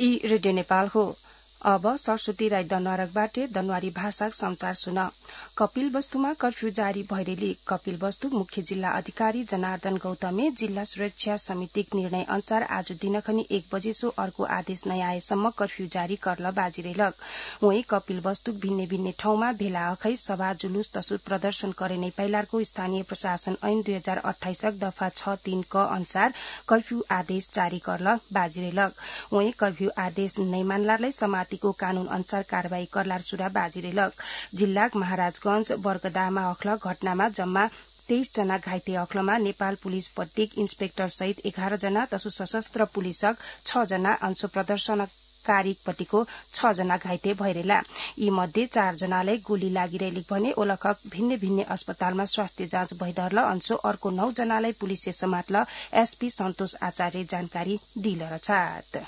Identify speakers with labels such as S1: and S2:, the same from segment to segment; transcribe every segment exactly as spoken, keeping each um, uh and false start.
S1: ई radio Nepal हो। अब सरस्वती राई दनवारकबाट दनवारी भाषा समाचार सुन। कपिल वस्तुमा कर्फ्यू जारी भइरेली कपिल वस्तु मुख्य जिल्ला अधिकारी जनार्दन गौतमले जिल्ला सुरक्षा समितिक निर्णय अनुसार आज दिनखनी एक बजे सो अर्को आदेश नै आएसम्म कर्फ्यू जारी करल बाजिरेलक। वहीं कपिल वस्तु भिन्ने भिन्ने ठाउँमा भेला अखै सभा जुलुस तसु प्रदर्शन करे नै पाइलारको स्थानीय प्रशासन ऐन दुई हजार अठाइसक दफा छ तीन क अनुसार कर्फ्यू आदेश जारी करल बाजिरेलक। वहीं कर्फ्यू आदेश नै मानलारलाई समाति को कानून अनुसार कार्यवाही करलार सुरा बाजिरेलक। जिल्ला महाराजगंज बर्गदामा अखल घटनामा जम्मा तेइस जना घाइते अखलमा नेपाल पुलिस पट्टिक इन्सपेक्टर सहित एघार जना तसु सशस्त्र पुलिसक छ जना अंशु प्रदर्शनकारीपट्टिको छ जना घाइते भइरेला। यी मध्ये चार जनालाई गोली लागिरहेली भने ओलखक भिन्ने भिन्ने अस्पतालमा स्वास्थ्य जाँच भइदर्ल अंशु अर्को नौ जनालाई पुलिसले समात्ल एसपी सन्तोष आचार्य जानकारी दिइरहछात।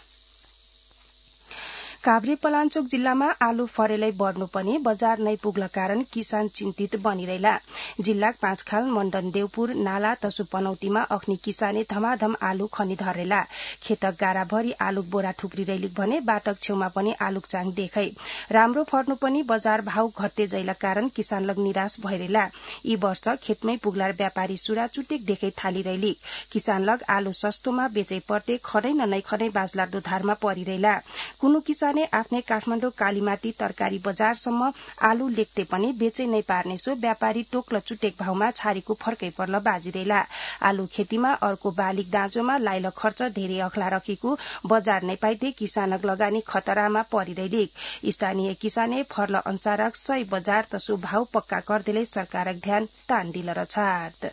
S1: काभ्रे पलाञ्चोक जिल्लामा आलु फरेलै बढ्नु पनि बजार नै पुग्ल कारण किसान चिन्तित बनिरहेला। जिल्ला पाँचखाल मण्डन देवपुर नाला तसु पनौतीमा अख्नी किसाने धमाधम आलु खनी धरेला। खेतक गाराभरि आलुक बोरा थुप्रिरहेली भने बाटक छेउमा पनि आलुक चाङ देखै। राम्रो फर्नु पनि बजार भाव घट्ते जैला कारण किसान लग निराश भइरेला। यी वर्ष खेतमै पुग्लार व्यापारी सुरा चुटेक देखे थालिरहेली। किसान लग आलु सस्तोमा बेचै पर्ते खनै न नै खनै बाजलार दोधारमा परिरहेला। कुनु किसान आफ्नै काठमाडौँ कालीमाटी तरकारी बजारसम्म आलु लेख्ते पनि बेचै नै पार्ने सो व्यापारी टोक्ल चुटेक भावमा छारीको फर्कै पर्ल बाजिरहेला। आलु खेतीमा अर्को बालिक दाँजोमा लाइल खर्च धेरै अखला रखेको बजार नै पाइते किसानक लगानी खतरामा परिरहेली। स्थानीय किसाने फर्ल अनुसारक सही बजार तसु भाव पक्का करदेले सरकारक ध्यान तान दिलरछात।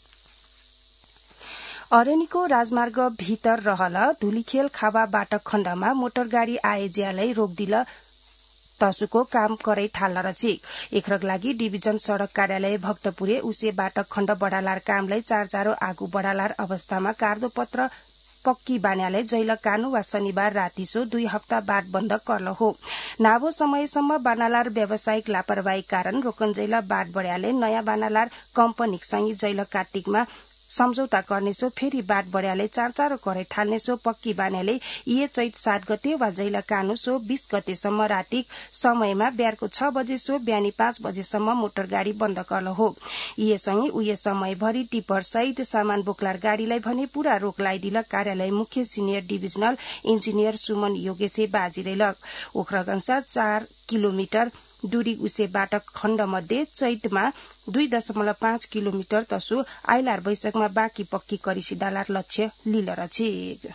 S1: अरनिको राजमार्ग भीतर रहल धुलीखेल खावा बाटक खण्डमा मोटर गाड़ी आए ज्यालै रोकदिल तसुको काम करै थाल्न रचिक। एकरक लागि डिभिजन सड़क कार्यालय भक्तपुरे उसे बाटक खण्ड बढालार कामलाई चार चारो आगू बढालार अवस्थामा कार्दो पत्र पक्की बान्याले जैल कानू वा शनिबार राति सो दुई हप्ता बाद बन्द करल हो। नाभो समयसम्म बानालार व्यावसायिक लापरवाही कारण रोकनजैल बाद बढ्याले नयाँ बानालार कम्पनी सँगै जैल कार्तिकमा सम्झौता गर्नेसो फेरि बाट बढ्याले चार चारो करे थाल्नेसो पक्की बान्याले यी चैत सात गते वा जैला कानु सो बीस गतेसम्म रातिक समयमा बिहारको छ बजे सो बिहानी पाँच बजेसम्म मोटर गाड़ी बन्द करल हो। यी सँगै उये समयभरि टिपर सहित सामान बोक्लार गाड़ीलाई भने पूरा रोक लगाइदिल कार्यालय मुख्य सिनियर डिभिजनल इन्जिनियर सुमन योगेशे बाजिरेलक। ओखरक अनुसार चार किलोमिटर दूरी उसे बाटक खण्ड मध्ये चैतमा दुई दशमलव पाँच किलोमिटर तसु आइलार बैशाखमा बाँकी पक्की करिसिदालार लक्ष्य लिलरछिक।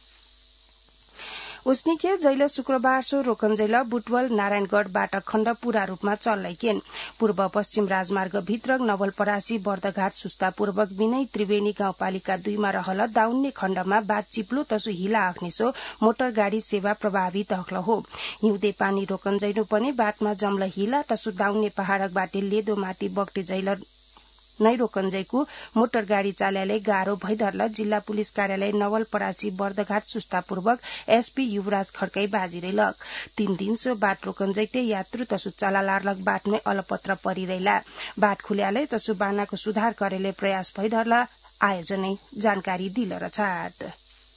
S1: उस्निके जैल शुक्रबार सो रोकनजैल बुटवल नारायणगढ़ बाटक खण्ड पूरा रूपमा चल्लैकेन। पूर्व पश्चिम राजमार्ग भित्रक नवलपरासी बर्दघाट सुस्तापूर्वक विनय त्रिवेणी गाउँपालिका दुईमा रहल दाउन्ने खण्डमा बात चिप्लो तसु हिला आख्नेसो मोटर गाड़ी सेवा प्रभावित हक्ल हो। हिउँदे पानी रोकनजैनु पनि बाटमा जम्ल हिला तसु दाउन्ने पहाड़क बाटे लेदो माटी बग्टे जैल नै रोकनजैको मोटर गाड़ी चाल्याले गाह्रो भइधर्ल जिल्ला पुलिस कार्यालय नवलपरासी बर्दघाट सुस्तापूर्वक एसपी युवराज खड्कै बाजिरेलक। तीन दिन सो बाट रोकनजैते यात्रु तसु चलालारलक बाटमै अलपत्र परिरहेला। बाट खुल्याले तसु बानाको सुधार करेले प्रयास भइधर्ल आयोजनै जानकारी दिलरछात।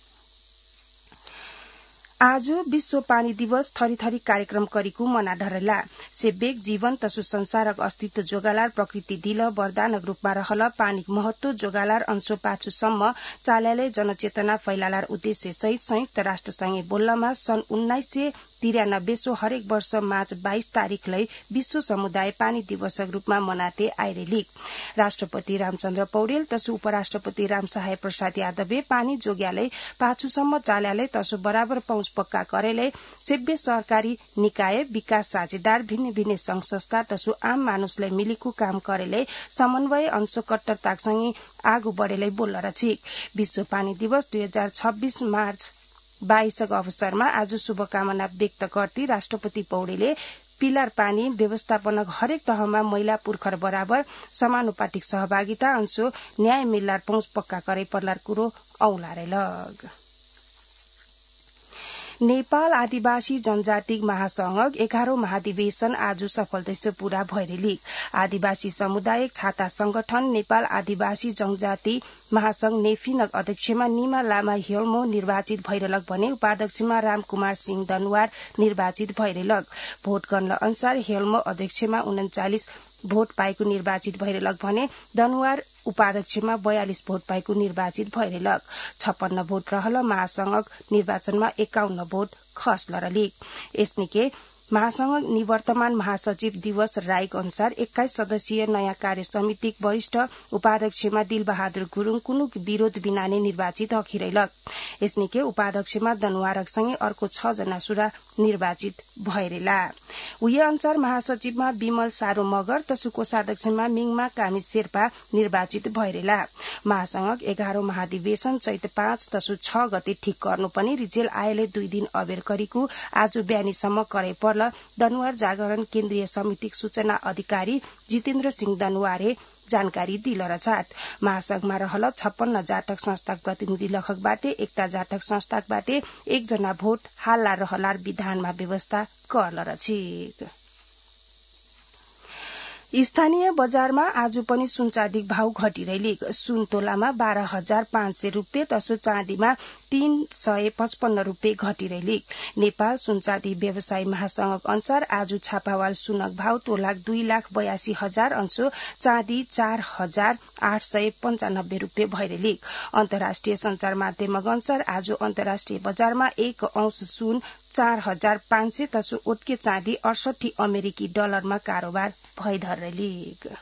S1: आज विश्व पानी दिवस थरी थरी कार्यक्रम करिकु मना धरला। सेब्बेक जीवन तसु संसारक अस्तित्व जोगालार प्रकृति दिल वरदानक रूपमा रहल पानीक महत्व जोगालार अंशो पाछुसम्म चाल्याले जनचेतना फैलालार उद्देश्य सहित संयुक्त राष्ट्र संघे बोल्नमा सन् उन्नाइस सय तिरानब्बे सो हरेक वर्ष मार्च बाइस तारिखलाई विश्व समुदाय पानी दिवसक रूपमा मनाते आइरेलिक। राष्ट्रपति रामचन्द्र पौडेल तसु उपराष्ट्रपति रामसहाय प्रसाद यादवले पानी जोग्याले पाछुसम्म चाल्याले तसु बराबर पहुँच पक्का करेले सेब्बे सरकारी निकाय विकास साझेदार भिन्न भिन्न संघ संस्था तसु आम मानुसलाई मिलिकु काम करेले समन्वय अंश कट्टरतासँगै आगू बढेलै बोल्लरछिक। विश्व पानी दिवस दुई हजार छब्बीस मार्च बाइसक अवसरमा आज शुभकामना व्यक्त गर्दै राष्ट्रपति पौडेलले पिलार पानी व्यवस्थापनक हरेक तहमा महिला पुर्खर बराबर समानुपातिक सहभागिता अंशो न्याय मिल्लार पहुँच पक्का करे पर्लार कुरो औलारेलग। नेपाल आदिवासी जनजाति महासंघ एघारौं महाधिवेशन आज सफलतापूर्वक पूरा भइरहेली आदिवासी समुदायिक छाता संगठन नेपाल आदिवासी जनजाति महासंघ नेफिनक अध्यक्षमा निमा लामा हेल्मो निर्वाचित भइरलक भने उपाध्यक्षमा रामकुमार सिंह दनुवार निर्वाचित भइरलक भोट गणना अनुसार हेल्मो अध्यक्षमा उन्चालिस भोट पाएको निर्वाचित भइरलक भने दनुवार उपाध्यक्षमा बयालिस भोट पाएको निर्वाचित भइरलक छप्पन्न भोट रहल महासंघ निर्वाचनमा एकाउन्न भोट खस्लरली यसनिके महासंघ निवर्तमान महासचिव दिवस राईक अनुसार एक्काइस सदस्यीय नयाँ कार्य समिति वरिष्ठ उपाध्यक्षमा दिलबहादुर गुरूङ कुनै विरोध बिना नै निर्वाचित अखिरैलक यसनिके उपाध्यक्षमा दनुवारकसँगै अर्को छ जना सुरा निर्वाचित भइरेला उही अनुसार महासचिवमा विमल सारो मगर तसु कोषाध्यक्षमा मिङमा कामी शेर्पा निर्वाचित भइरेला महासंघ एघारौं महाधिवेशन चैत पाँच तसु छ गते ठिक गर्नुपर्ने रिजेल आयोगले दुई दिन अबेर गरेको आज बिहानीसम्म करे पर्ल दनुवार जागरण केन्द्रीय समितिक सूचना अधिकारी जितेन्द्र सिंह दनुवारे जानकारी दिलरछात महासंघमा रहल छप्पन्न जातक संस्थाक प्रतिनिधि लखकबाटे एकता जातक संस्थाकबाटे एकजना भोट हाल्ला रहलार विधानमा व्यवस्था गर्लरछिक स्थानीय बजारमा आज पनि सुन चाँदीक भाव घटिरहेली सुन तोलामा बाह्र हजार पाँच सय रूपियाँ तसो चाँदीमा तीन सय पचपन्न रूपियाँ घटिरहेली नेपाल सुन चाँदी व्यवसायी महासंघ अनुसार आज छापावाल सुनक भाव तोलाक दुई लाख बयासी हजार अंशो चाँदी चार हजार आठ सय पञ्चानब्बे रूपियाँ भइरहेली अन्तर्राष्ट्रिय संचार माध्यम अनुसार आज अन्तर्राष्ट्रिय बजारमा एक औंस सुन चार हजार पाँच सय तसो ओटके चाँदी अडसठी अमेरिकी डलरमा कारोबार भइरहेली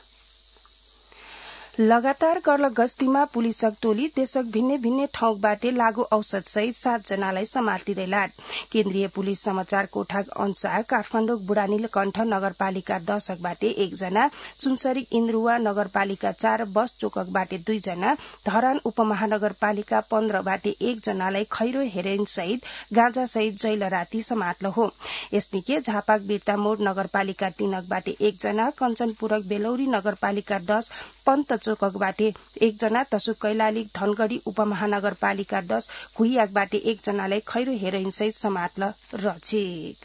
S1: लगातार कर्ल गस्तीमा पुलिसक टोली देशक भिन्नै भिन्नै ठाउँबाट लागू औषध सहित सात जनालाई समातिरहेला केन्द्रीय पुलिस समाचार कोठाक अनुसार काठमाडौँ बुढानीलकण्ठ नगरपालिका दशकबाट एकजना सुनसरी इन्द्रुवा नगरपालिका चार बस चोककबाट दुईजना धरान उपमहानगरपालिका पन्ध्रबाट एकजनालाई खैरो हेरोइन सहित गाँजा सहित जैल राति समात्ल हो यसनिके झापाक बिर्तामोड़ नगरपालिका तीनकबाट एकजना कञ्चनपुरक बेलौरी नगरपालिका दश पन्त चोककबाट एकजना तसु कैलाली धनगढ़ी उपमहानगरपालिका दश खुइयाकबाट एकजनालाई खैरो हेरोइन सहित समात्ल रछिक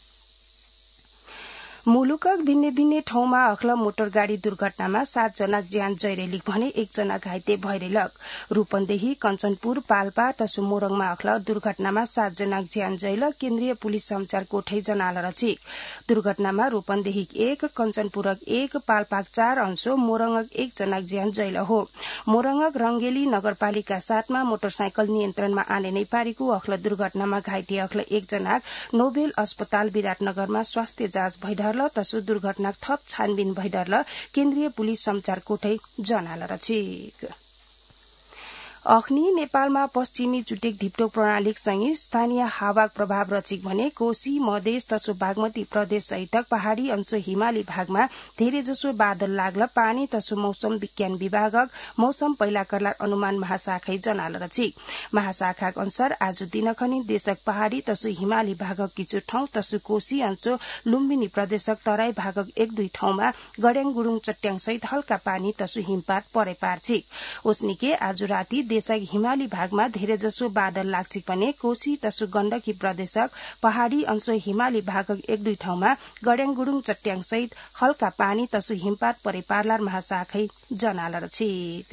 S1: मुलुकक भिन्नै भिन्नै ठाउँमा अख्ल मोटर गाड़ी दुर्घटनामा सात जना ज्यान जैरेलिक भने एकजना घाइते भइरेलक रूपन्देही कञ्चनपुर पाल्पा तसु मोरङमा अख्ल दुर्घटनामा सात जना ज्यान जैल केन्द्रीय पुलिस समाचार कोठै जनाल रछिक दुर्घटनामा रूपन्देहीक एक कञ्चनपुरक एक पाल्पाक चार अंशो मोरङक एकजना ज्यान जैल हो मोरङक रंगेली नगरपालिका सातमा मोटरसाइकल नियन्त्रणमा आने नै पारेको अख्ल दुर्घटनामा घाइते अख्ल एकजना नोबेल अस्पताल विराटनगरमा स्वास्थ्य जाँच भइरहल तसो दुर्घटना थप छानबिन भइरहल केन्द्रीय पुलिस समाचार कोठै जनाल रछिक अख्नी नेपालमा पश्चिमी जुटेक धिप्टो प्रणालीसँगै स्थानीय हावाक प्रभाव रचिक भने कोशी मधेस तसो बागमती प्रदेश सहितक पहाड़ी अंश हिमाली भागमा धेरै जसो बादल लाग्ल पानी तसो मौसम विज्ञान विभागक मौसम पहिला करला अनुमान महाशाखै जनाल रछिक महाशाखाक अनुसार आज दिनखनी देशक पहाड़ी तसो हिमाली भागक किछु ठाउँ तसो कोशी अंश लुम्बिनी प्रदेशक तराई भागक एक दुई ठाउँमा गड्याङ गुरुङ चट्याङ सहित हल्का पानी तसो हिमपात परे पार्छिक ओस्निके आज राति देशक हिमाली भागमा धेरै जसो बादल लाग्छ भने कोशी तसु गण्डकी प्रदेशक पहाड़ी अंश हिमाली भागक एक दुई ठाउँमा गड्याङ गुरुङ चट्याङ सहित हल्का पानी तसु हिमपात परे पार्लार महाशाखै जनाल रछिक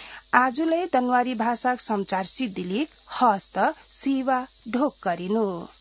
S1: आजुलै दनवारी भाषाक समाचार सिद्धिलिक हस्त सिवा ढोक गरिनु।